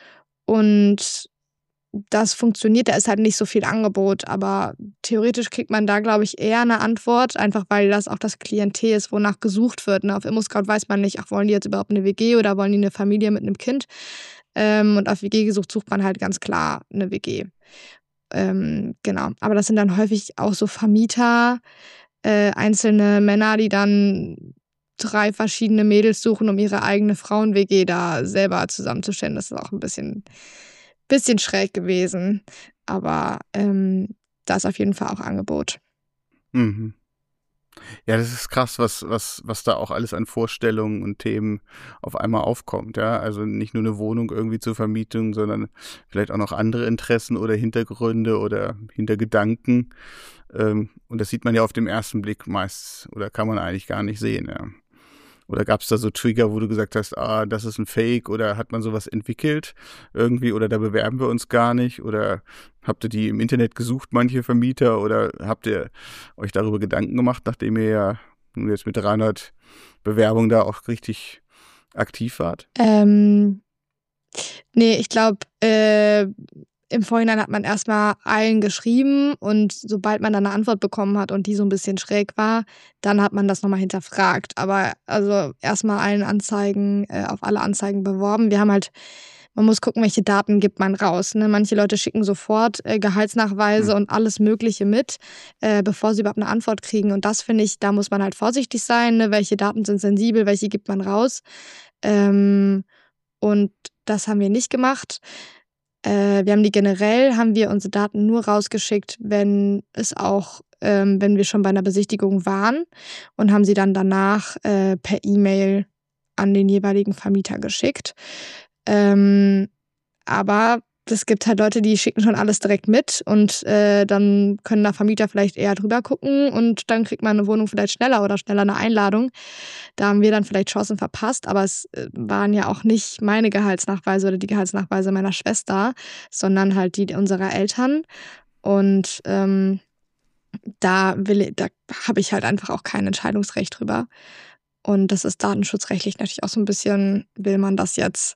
C: und das funktioniert. Da ist halt nicht so viel Angebot, aber theoretisch kriegt man da, glaube ich, eher eine Antwort, einfach weil das auch das Klientel ist, wonach gesucht wird. Ne? Auf ImmoScout weiß man nicht, ach, wollen die jetzt überhaupt eine W G oder wollen die eine Familie mit einem Kind? Ähm, und auf W G gesucht sucht man halt ganz klar eine W G. Ähm, genau. Aber das sind dann häufig auch so Vermieter, äh, einzelne Männer, die dann drei verschiedene Mädels suchen, um ihre eigene Frauen-W G da selber zusammenzustellen. Das ist auch ein bisschen, bisschen schräg gewesen. Aber ähm, da ist auf jeden Fall auch Angebot.
B: Mhm. Ja, das ist krass, was, was, was da auch alles an Vorstellungen und Themen auf einmal aufkommt, ja. Also nicht nur eine Wohnung irgendwie zur Vermietung, sondern vielleicht auch noch andere Interessen oder Hintergründe oder Hintergedanken. Ähm, und das sieht man ja auf dem ersten Blick meist oder kann man eigentlich gar nicht sehen, ja. Oder gab es da so Trigger, wo du gesagt hast, ah, das ist ein Fake oder hat man sowas entwickelt irgendwie oder da bewerben wir uns gar nicht oder habt ihr die im Internet gesucht, manche Vermieter oder habt ihr euch darüber Gedanken gemacht, nachdem ihr ja nun jetzt mit dreihundert Bewerbungen da auch richtig aktiv wart?
C: Ähm, nee, ich glaube, äh, im Vorhinein hat man erstmal allen geschrieben und sobald man dann eine Antwort bekommen hat und die so ein bisschen schräg war, dann hat man das nochmal hinterfragt. Aber also erstmal allen Anzeigen, äh, auf alle Anzeigen beworben. Wir haben halt, man muss gucken, welche Daten gibt man raus. Ne? Manche Leute schicken sofort äh, Gehaltsnachweise
B: Hm.
C: und alles Mögliche mit, äh, bevor sie überhaupt eine Antwort kriegen. Und das finde ich, da muss man halt vorsichtig sein. Ne? Welche Daten sind sensibel, welche gibt man raus? Ähm, und das haben wir nicht gemacht. Äh, wir haben die generell, haben wir unsere Daten nur rausgeschickt, wenn es auch, ähm, wenn wir schon bei einer Besichtigung waren und haben sie dann danach äh, per E-Mail an den jeweiligen Vermieter geschickt. Ähm, aber es gibt halt Leute, die schicken schon alles direkt mit und äh, dann können da Vermieter vielleicht eher drüber gucken und dann kriegt man eine Wohnung vielleicht schneller oder schneller eine Einladung. Da haben wir dann vielleicht Chancen verpasst, aber es äh, waren ja auch nicht meine Gehaltsnachweise oder die Gehaltsnachweise meiner Schwester, sondern halt die unserer Eltern. Und ähm, da will, da habe ich halt einfach auch kein Entscheidungsrecht drüber. Und das ist datenschutzrechtlich natürlich auch so ein bisschen, will man das jetzt?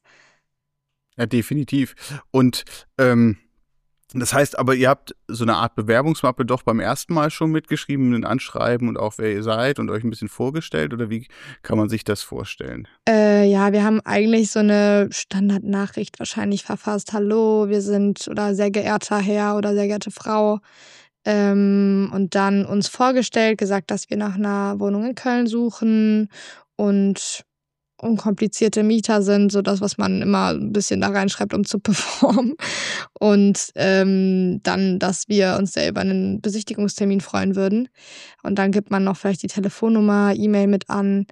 B: Ja, definitiv. Und ähm, das heißt aber, ihr habt so eine Art Bewerbungsmappe doch beim ersten Mal schon mitgeschrieben, ein Anschreiben und auch wer ihr seid und euch ein bisschen vorgestellt, oder wie kann man sich das vorstellen?
C: Äh, ja, wir haben eigentlich so eine Standardnachricht wahrscheinlich verfasst. Hallo, wir sind oder sehr geehrter Herr oder sehr geehrte Frau. Ähm, und dann uns vorgestellt, gesagt, dass wir nach einer Wohnung in Köln suchen und unkomplizierte Mieter sind, so das, was man immer ein bisschen da reinschreibt, um zu performen. Und ähm, dann, dass wir uns sehr über einen Besichtigungstermin freuen würden. Und dann gibt man noch vielleicht die Telefonnummer, E-Mail mit an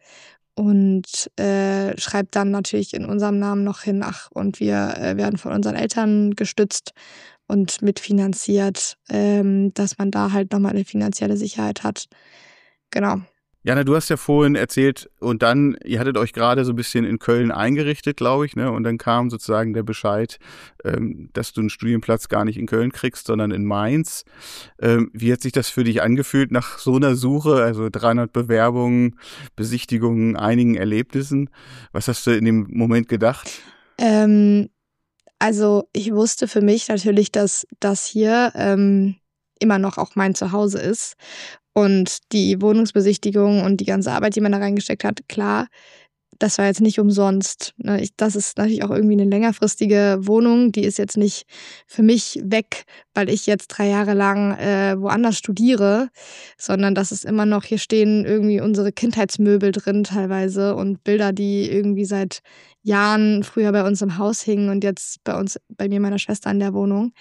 C: und äh, schreibt dann natürlich in unserem Namen noch hin, ach, und wir äh, werden von unseren Eltern gestützt und mitfinanziert, ähm, dass man da halt nochmal eine finanzielle Sicherheit hat. Genau.
B: Jana, du hast ja vorhin erzählt, und dann, ihr hattet euch gerade so ein bisschen in Köln eingerichtet, glaube ich, ne? Und dann kam sozusagen der Bescheid, ähm, dass du einen Studienplatz gar nicht in Köln kriegst, sondern in Mainz. Ähm, wie hat sich das für dich angefühlt nach so einer Suche, also dreihundert Bewerbungen, Besichtigungen, einigen Erlebnissen? Was hast du in dem Moment gedacht?
C: Ähm, also ich wusste für mich natürlich, dass das hier ähm, immer noch auch mein Zuhause ist. Und die Wohnungsbesichtigung und die ganze Arbeit, die man da reingesteckt hat, klar, das war jetzt nicht umsonst. Ne? Ich, das ist natürlich auch irgendwie eine längerfristige Wohnung. Die ist jetzt nicht für mich weg, weil ich jetzt drei Jahre lang äh, woanders studiere, sondern das ist immer noch, hier stehen irgendwie unsere Kindheitsmöbel drin teilweise und Bilder, die irgendwie seit Jahren früher bei uns im Haus hingen und jetzt bei uns, bei mir, meiner Schwester in der Wohnung.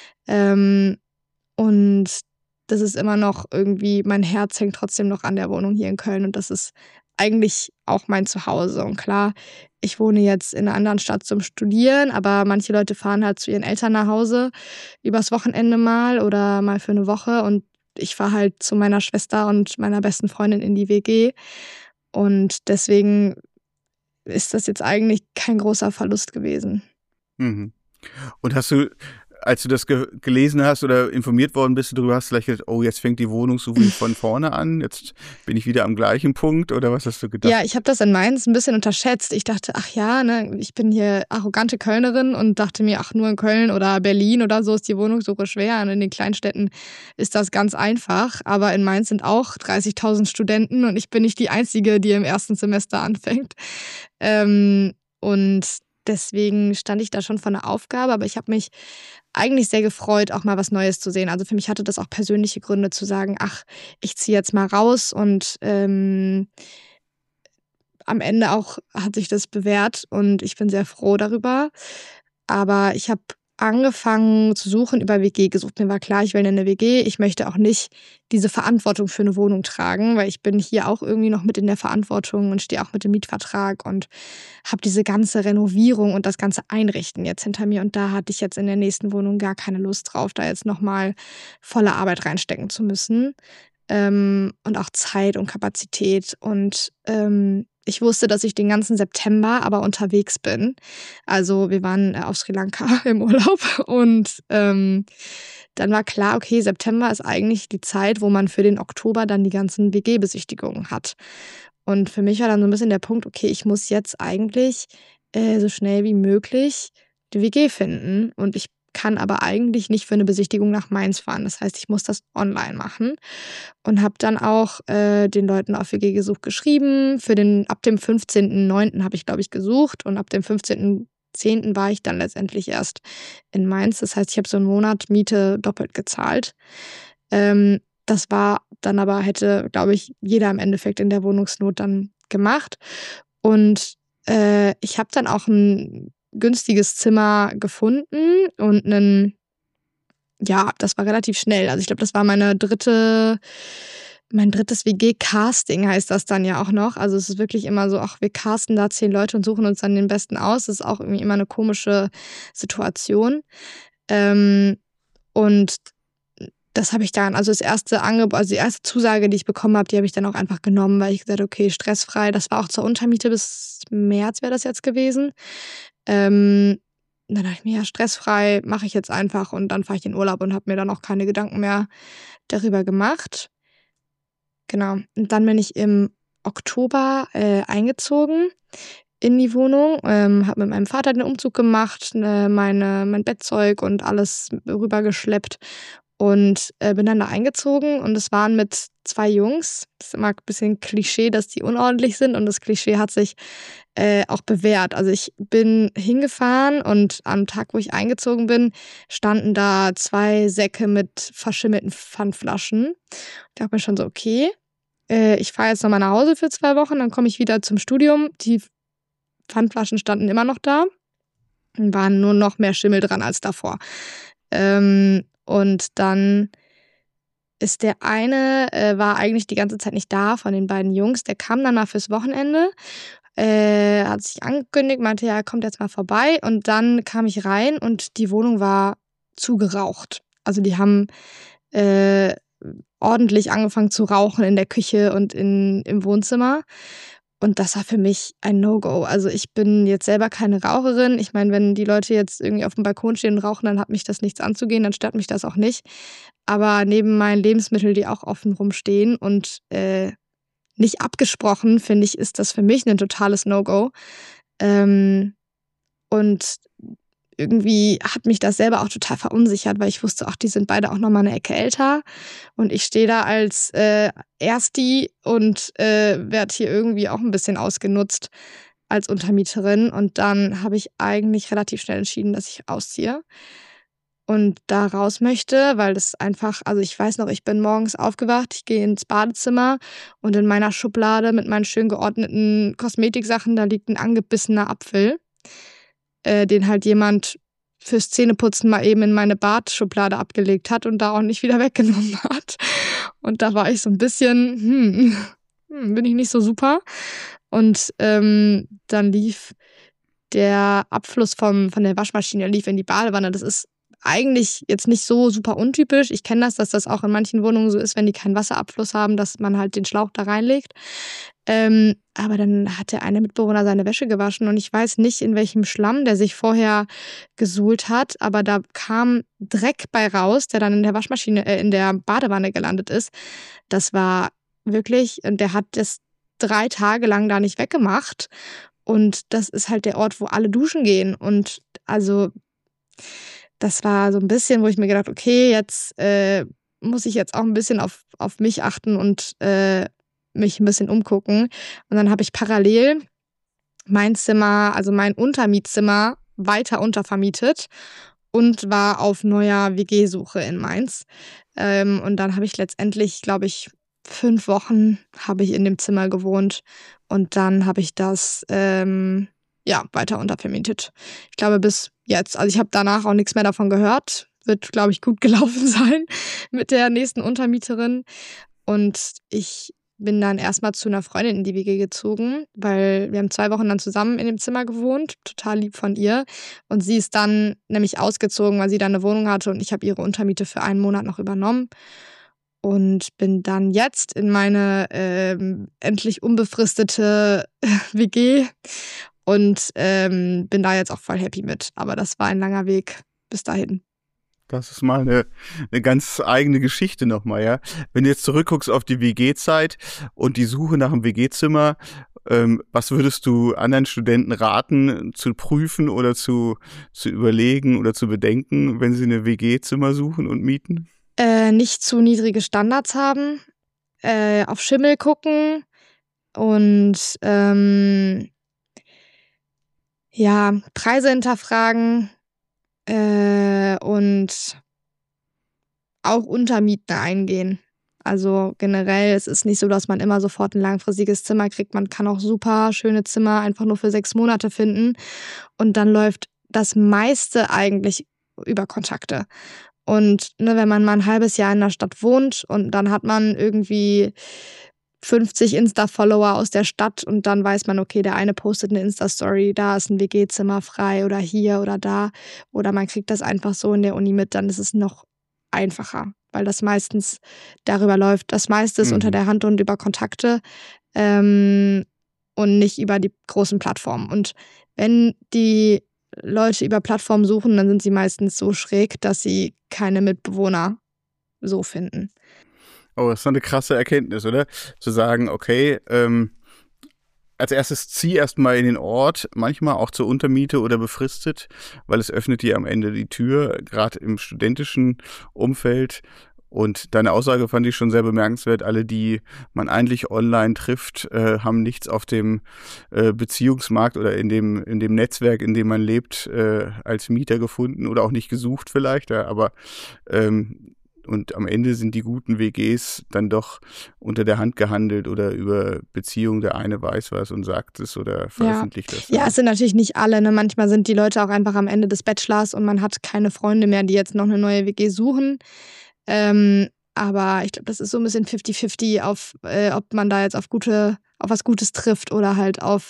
C: Ähm, und das ist immer noch irgendwie, mein Herz hängt trotzdem noch an der Wohnung hier in Köln und das ist eigentlich auch mein Zuhause. Und klar, ich wohne jetzt in einer anderen Stadt zum Studieren, aber manche Leute fahren halt zu ihren Eltern nach Hause übers Wochenende mal oder mal für eine Woche und ich fahre halt zu meiner Schwester und meiner besten Freundin in die W G und deswegen ist das jetzt eigentlich kein großer Verlust gewesen.
B: Mhm. Und hast du, als du das ge- gelesen hast oder informiert worden bist darüber, hast du vielleicht gedacht, oh, jetzt fängt die Wohnungssuche von vorne an, jetzt bin ich wieder am gleichen Punkt, oder was hast du gedacht?
C: Ja, ich habe das in Mainz ein bisschen unterschätzt. Ich dachte, ach ja, ne, ich bin hier arrogante Kölnerin und dachte mir, ach, nur in Köln oder Berlin oder so ist die Wohnungssuche schwer. Und in den Kleinstädten ist das ganz einfach. Aber in Mainz sind auch dreißigtausend Studenten und ich bin nicht die Einzige, die im ersten Semester anfängt. Ähm, und deswegen stand ich da schon vor einer Aufgabe, aber ich habe mich eigentlich sehr gefreut, auch mal was Neues zu sehen. Also für mich hatte das auch persönliche Gründe zu sagen, ach, ich ziehe jetzt mal raus und ähm, am Ende auch hat sich das bewährt und ich bin sehr froh darüber. Aber ich habe angefangen zu suchen, über W G gesucht. Mir war klar, ich will in eine W G. Ich möchte auch nicht diese Verantwortung für eine Wohnung tragen, weil ich bin hier auch irgendwie noch mit in der Verantwortung und stehe auch mit dem Mietvertrag und habe diese ganze Renovierung und das ganze Einrichten jetzt hinter mir. Und da hatte ich jetzt in der nächsten Wohnung gar keine Lust drauf, da jetzt nochmal volle Arbeit reinstecken zu müssen. Ähm, und auch Zeit und Kapazität. Und ähm, ich wusste, dass ich den ganzen September aber unterwegs bin. Also wir waren auf Sri Lanka im Urlaub und ähm, dann war klar, okay, September ist eigentlich die Zeit, wo man für den Oktober dann die ganzen W G-Besichtigungen hat. Und für mich war dann so ein bisschen der Punkt, okay, ich muss jetzt eigentlich äh, so schnell wie möglich die W G finden. Und ich kann aber eigentlich nicht für eine Besichtigung nach Mainz fahren. Das heißt, ich muss das online machen und habe dann auch äh, den Leuten auf W G gesucht geschrieben. Für den ab dem fünfzehnten neunten habe ich, glaube ich, gesucht und ab dem fünfzehnten zehnten war ich dann letztendlich erst in Mainz. Das heißt, ich habe so einen Monat Miete doppelt gezahlt. Ähm, das war dann aber, hätte, glaube ich, jeder im Endeffekt in der Wohnungsnot dann gemacht. Und äh, ich habe dann auch ein günstiges Zimmer gefunden und einen, ja, das war relativ schnell. Also ich glaube, das war meine dritte, mein drittes W G-Casting heißt das dann ja auch noch. Also es ist wirklich immer so, ach, wir casten da zehn Leute und suchen uns dann den Besten aus. Das ist auch irgendwie immer eine komische Situation. Ähm, und das habe ich dann, also das erste Angebot, also die erste Zusage, die ich bekommen habe, die habe ich dann auch einfach genommen, weil ich gesagt habe, okay, stressfrei. Das war auch zur Untermiete, bis März wäre das jetzt gewesen. Ähm, dann dachte ich mir, ja, stressfrei mache ich jetzt einfach und dann fahre ich in Urlaub und habe mir dann auch keine Gedanken mehr darüber gemacht. Genau. Und dann bin ich im Oktober äh, eingezogen in die Wohnung, ähm, habe mit meinem Vater den Umzug gemacht, äh, meine, mein Bettzeug und alles rübergeschleppt und äh, bin dann da eingezogen und es waren mit zwei Jungs. Das ist immer ein bisschen Klischee, dass die unordentlich sind und das Klischee hat sich äh, auch bewährt. Also ich bin hingefahren und am Tag, wo ich eingezogen bin, standen da zwei Säcke mit verschimmelten Pfandflaschen. Da habe ich schon so, okay, äh, ich fahre jetzt nochmal nach Hause für zwei Wochen, dann komme ich wieder zum Studium. Die Pfandflaschen standen immer noch da und waren nur noch mehr Schimmel dran als davor. Ähm, und dann ist der eine, äh, war eigentlich die ganze Zeit nicht da von den beiden Jungs. Der kam dann mal fürs Wochenende, äh, hat sich angekündigt, meinte, ja, er kommt jetzt mal vorbei. Und dann kam ich rein und die Wohnung war zugeraucht. Also die haben äh, ordentlich angefangen zu rauchen in der Küche und in, im Wohnzimmer. Und das war für mich ein No-Go. Also ich bin jetzt selber keine Raucherin. Ich meine, wenn die Leute jetzt irgendwie auf dem Balkon stehen und rauchen, dann hat mich das nichts anzugehen, dann stört mich das auch nicht. Aber neben meinen Lebensmitteln, die auch offen rumstehen und äh, nicht abgesprochen, finde ich, ist das für mich ein totales No-Go. Ähm, und irgendwie hat mich das selber auch total verunsichert, weil ich wusste, ach, die sind beide auch nochmal eine Ecke älter und ich stehe da als äh, Ersti und äh, werde hier irgendwie auch ein bisschen ausgenutzt als Untermieterin und dann habe ich eigentlich relativ schnell entschieden, dass ich ausziehe und da raus möchte, weil das einfach, also ich weiß noch, ich bin morgens aufgewacht, ich gehe ins Badezimmer und in meiner Schublade mit meinen schön geordneten Kosmetiksachen, da liegt ein angebissener Apfel, den halt jemand fürs Zähneputzen mal eben in meine Badschublade abgelegt hat und da auch nicht wieder weggenommen hat. Und da war ich so ein bisschen, hm, hm bin ich nicht so super. Und ähm, dann lief der Abfluss vom, von der Waschmaschine lief in die Badewanne. Das ist eigentlich jetzt nicht so super untypisch. Ich kenne das, dass das auch in manchen Wohnungen so ist, wenn die keinen Wasserabfluss haben, dass man halt den Schlauch da reinlegt. Ähm, aber dann hat der eine Mitbewohner seine Wäsche gewaschen und ich weiß nicht, in welchem Schlamm der sich vorher gesuhlt hat, aber da kam Dreck bei raus, der dann in der Waschmaschine, äh, in der Badewanne gelandet ist. Das war wirklich, und der hat das drei Tage lang da nicht weggemacht und das ist halt der Ort, wo alle duschen gehen und also das war so ein bisschen, wo ich mir gedacht, okay, jetzt äh, muss ich jetzt auch ein bisschen auf, auf mich achten und äh, mich ein bisschen umgucken. Und dann habe ich parallel mein Zimmer, also mein Untermietzimmer, weiter untervermietet und war auf neuer W G-Suche in Mainz. Ähm, und dann habe ich letztendlich, glaube ich, fünf Wochen habe ich in dem Zimmer gewohnt und dann habe ich das ähm, ja weiter untervermietet. Ich glaube bis jetzt, also ich habe danach auch nichts mehr davon gehört. Wird, glaube ich, gut gelaufen sein mit der nächsten Untermieterin. Und ich bin dann erstmal zu einer Freundin in die W G gezogen, weil wir haben zwei Wochen dann zusammen in dem Zimmer gewohnt, total lieb von ihr. Und sie ist dann nämlich ausgezogen, weil sie dann eine Wohnung hatte und ich habe ihre Untermiete für einen Monat noch übernommen. Und bin dann jetzt in meine ähm, endlich unbefristete W G und ähm, bin da jetzt auch voll happy mit. Aber das war ein langer Weg bis dahin.
B: Das ist mal eine, eine ganz eigene Geschichte nochmal, ja. Wenn du jetzt zurückguckst auf die W G-Zeit und die Suche nach einem W G-Zimmer, ähm, was würdest du anderen Studenten raten, zu prüfen oder zu, zu überlegen oder zu bedenken, wenn sie eine W G-Zimmer suchen und mieten?
C: Äh, nicht zu niedrige Standards haben, äh, auf Schimmel gucken und ähm, ja, Preise hinterfragen, Äh, und auch Untermieten eingehen. Also generell, es ist nicht so, dass man immer sofort ein langfristiges Zimmer kriegt. Man kann auch super schöne Zimmer einfach nur für sechs Monate finden. Und dann läuft das meiste eigentlich über Kontakte. Und ne, wenn man mal ein halbes Jahr in der Stadt wohnt und dann hat man irgendwie fünfzig Insta-Follower aus der Stadt und dann weiß man, okay, der eine postet eine Insta-Story, da ist ein W G-Zimmer frei oder hier oder da. Oder man kriegt das einfach so in der Uni mit, dann ist es noch einfacher, weil das meistens darüber läuft. Das meiste ist
B: Mhm.
C: unter der Hand und über Kontakte ähm, und nicht über die großen Plattformen. Und wenn die Leute über Plattformen suchen, dann sind sie meistens so schräg, dass sie keine Mitbewohner so finden.
B: Oh, das ist doch eine krasse Erkenntnis, oder? Zu sagen, okay, ähm, als erstes zieh erstmal in den Ort, manchmal auch zur Untermiete oder befristet, weil es öffnet dir am Ende die Tür, gerade im studentischen Umfeld. Und deine Aussage fand ich schon sehr bemerkenswert. Alle, die man eigentlich online trifft, äh, haben nichts auf dem äh, Beziehungsmarkt oder in dem in dem Netzwerk, in dem man lebt, äh, als Mieter gefunden oder auch nicht gesucht vielleicht. Ja, aber ähm, und am Ende sind die guten W Gs dann doch unter der Hand gehandelt oder über Beziehungen. Der eine weiß was und sagt es oder veröffentlicht
C: ja.
B: das.
C: Ja, es sind natürlich nicht alle. Ne? Manchmal sind die Leute auch einfach am Ende des Bachelors und man hat keine Freunde mehr, die jetzt noch eine neue W G suchen. Ähm, aber ich glaube, das ist so ein bisschen fifty fifty, auf, äh, ob man da jetzt auf gute, auf was Gutes trifft oder halt auf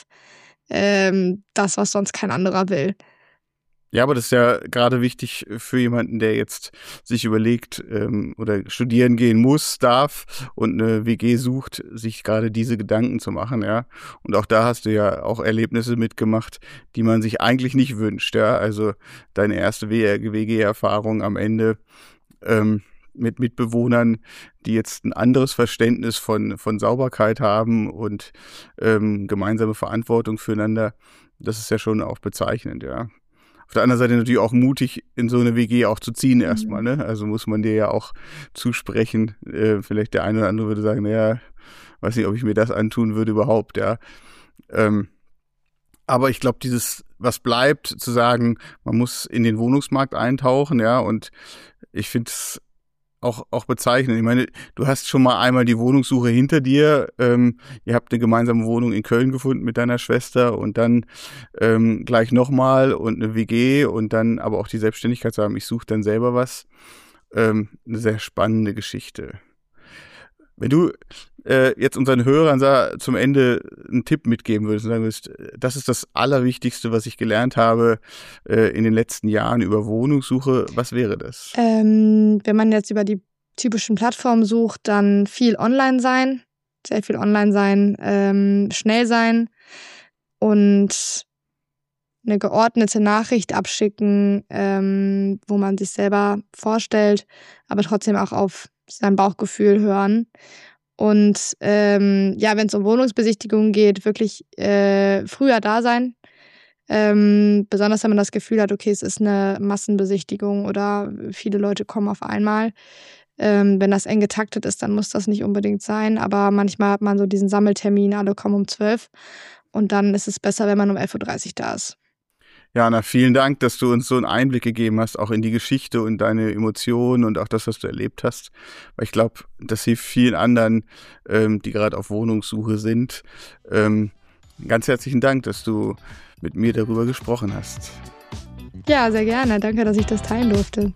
C: ähm, das, was sonst kein anderer will.
B: Ja, aber das ist ja gerade wichtig für jemanden, der jetzt sich überlegt ähm, oder studieren gehen muss, darf und eine W G sucht, sich gerade diese Gedanken zu machen, ja. Und auch da hast du ja auch Erlebnisse mitgemacht, die man sich eigentlich nicht wünscht, ja. Also deine erste W G-Erfahrung am Ende ähm, mit Mitbewohnern, die jetzt ein anderes Verständnis von, von Sauberkeit haben und ähm, gemeinsame Verantwortung füreinander, das ist ja schon auch bezeichnend, ja. Auf der anderen Seite natürlich auch mutig, in so eine W G auch zu ziehen erstmal, ne? Also muss man dir ja auch zusprechen. Äh, vielleicht der eine oder andere würde sagen, naja, weiß nicht, ob ich mir das antun würde überhaupt, ja. Ähm, aber ich glaube, dieses, was bleibt, zu sagen, man muss in den Wohnungsmarkt eintauchen, ja, und ich finde es auch, auch bezeichnend. Ich meine, du hast schon mal einmal die Wohnungssuche hinter dir. Ähm, ihr habt eine gemeinsame Wohnung in Köln gefunden mit deiner Schwester und dann ähm, gleich nochmal und eine W G und dann aber auch die Selbstständigkeit zu haben, ich suche dann selber was. Ähm, eine sehr spannende Geschichte. Wenn du äh, jetzt unseren Hörern sag, zum Ende einen Tipp mitgeben würdest und sagen würdest, das ist das Allerwichtigste, was ich gelernt habe äh, in den letzten Jahren über Wohnungssuche, was wäre das?
C: Ähm, wenn man jetzt über die typischen Plattformen sucht, dann viel online sein, sehr viel online sein, ähm, schnell sein und eine geordnete Nachricht abschicken, ähm, wo man sich selber vorstellt, aber trotzdem auch auf sein Bauchgefühl hören. Und ähm, ja, wenn es um Wohnungsbesichtigungen geht, wirklich äh, früher da sein. Ähm, besonders wenn man das Gefühl hat, okay, es ist eine Massenbesichtigung oder viele Leute kommen auf einmal. Ähm, wenn das eng getaktet ist, dann muss das nicht unbedingt sein. Aber manchmal hat man so diesen Sammeltermin, alle kommen um zwölf. Und dann ist es besser, wenn man um elf Uhr dreißig da ist.
B: Jana, vielen Dank, dass du uns so einen Einblick gegeben hast, auch in die Geschichte und deine Emotionen und auch das, was du erlebt hast. Weil ich glaube, das hilft vielen anderen, ähm, die gerade auf Wohnungssuche sind. Ähm, ganz herzlichen Dank, dass du mit mir darüber gesprochen hast.
C: Ja, sehr gerne. Danke, dass ich das teilen durfte.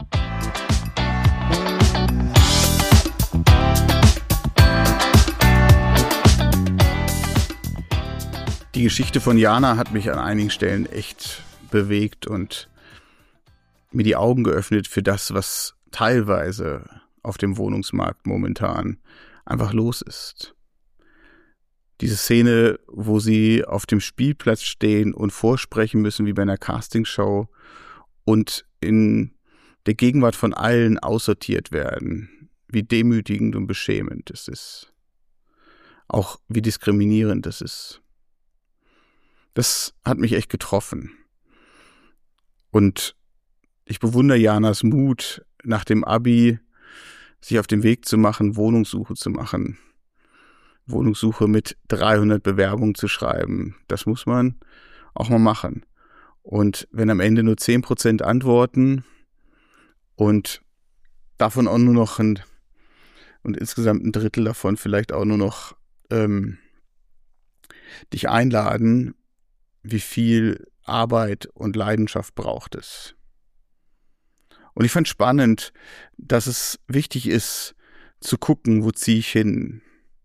B: Die Geschichte von Jana hat mich an einigen Stellen echt bewegt und mir die Augen geöffnet für das, was teilweise auf dem Wohnungsmarkt momentan einfach los ist. Diese Szene, wo sie auf dem Spielplatz stehen und vorsprechen müssen wie bei einer Castingshow und in der Gegenwart von allen aussortiert werden, wie demütigend und beschämend es ist. Auch wie diskriminierend es ist. Das hat mich echt getroffen. Und ich bewundere Janas Mut, nach dem Abi sich auf den Weg zu machen, Wohnungssuche zu machen. Wohnungssuche mit dreihundert Bewerbungen zu schreiben. Das muss man auch mal machen. Und wenn am Ende nur zehn Prozent antworten und davon auch nur noch ein, und insgesamt ein Drittel davon vielleicht auch nur noch ähm, dich einladen, wie viel Arbeit und Leidenschaft braucht es. Und ich fand spannend, dass es wichtig ist, zu gucken, wo ziehe ich hin.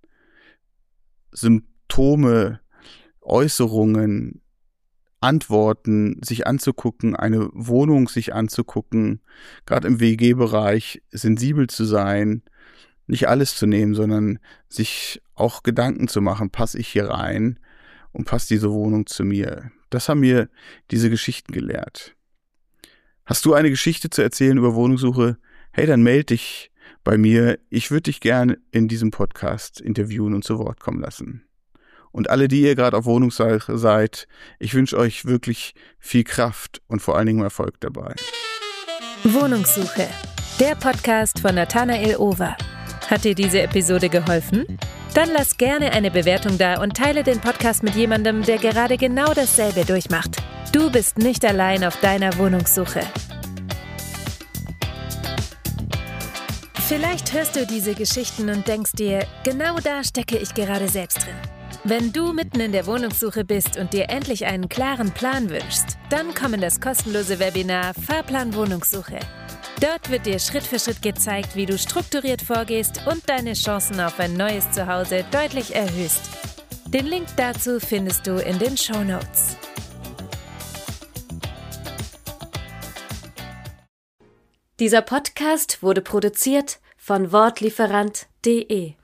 B: Symptome, Äußerungen, Antworten sich anzugucken, eine Wohnung sich anzugucken, gerade im W G-Bereich sensibel zu sein, nicht alles zu nehmen, sondern sich auch Gedanken zu machen, passe ich hier rein und passt diese Wohnung zu mir. Das haben mir diese Geschichten gelehrt. Hast du eine Geschichte zu erzählen über Wohnungssuche? Hey, dann melde dich bei mir. Ich würde dich gerne in diesem Podcast interviewen und zu Wort kommen lassen. Und alle, die ihr gerade auf Wohnungssuche seid, ich wünsche euch wirklich viel Kraft und vor allen Dingen Erfolg dabei.
A: Wohnungssuche, der Podcast von Nathanael Over. Hat dir diese Episode geholfen? Dann lass gerne eine Bewertung da und teile den Podcast mit jemandem, der gerade genau dasselbe durchmacht. Du bist nicht allein auf deiner Wohnungssuche. Vielleicht hörst du diese Geschichten und denkst dir, genau da stecke ich gerade selbst drin. Wenn du mitten in der Wohnungssuche bist und dir endlich einen klaren Plan wünschst, dann komm in das kostenlose Webinar Fahrplan Wohnungssuche. Dort wird dir Schritt für Schritt gezeigt, wie du strukturiert vorgehst und deine Chancen auf ein neues Zuhause deutlich erhöhst. Den Link dazu findest du in den Shownotes. Dieser Podcast wurde produziert von Wortlieferant punkt de.